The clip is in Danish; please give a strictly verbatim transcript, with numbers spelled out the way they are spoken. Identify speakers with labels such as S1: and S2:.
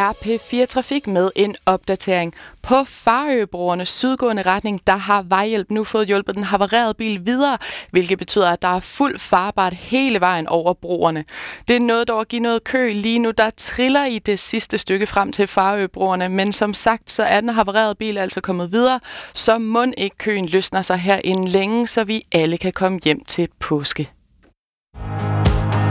S1: er P fire Trafik med en opdatering. På Farøbroernes sydgående retning, der har Vejhjælp nu fået hjulpet den havarerede bil videre, hvilket betyder, at der er fuld farbart hele vejen over broerne. Det er noget, der at give noget kø lige nu, der triller i det sidste stykke frem til Farøbroerne, men som sagt, så er den havarerede bil altså kommet videre, så mon ikke køen løsner sig her inden længe, så vi alle kan komme hjem til påske.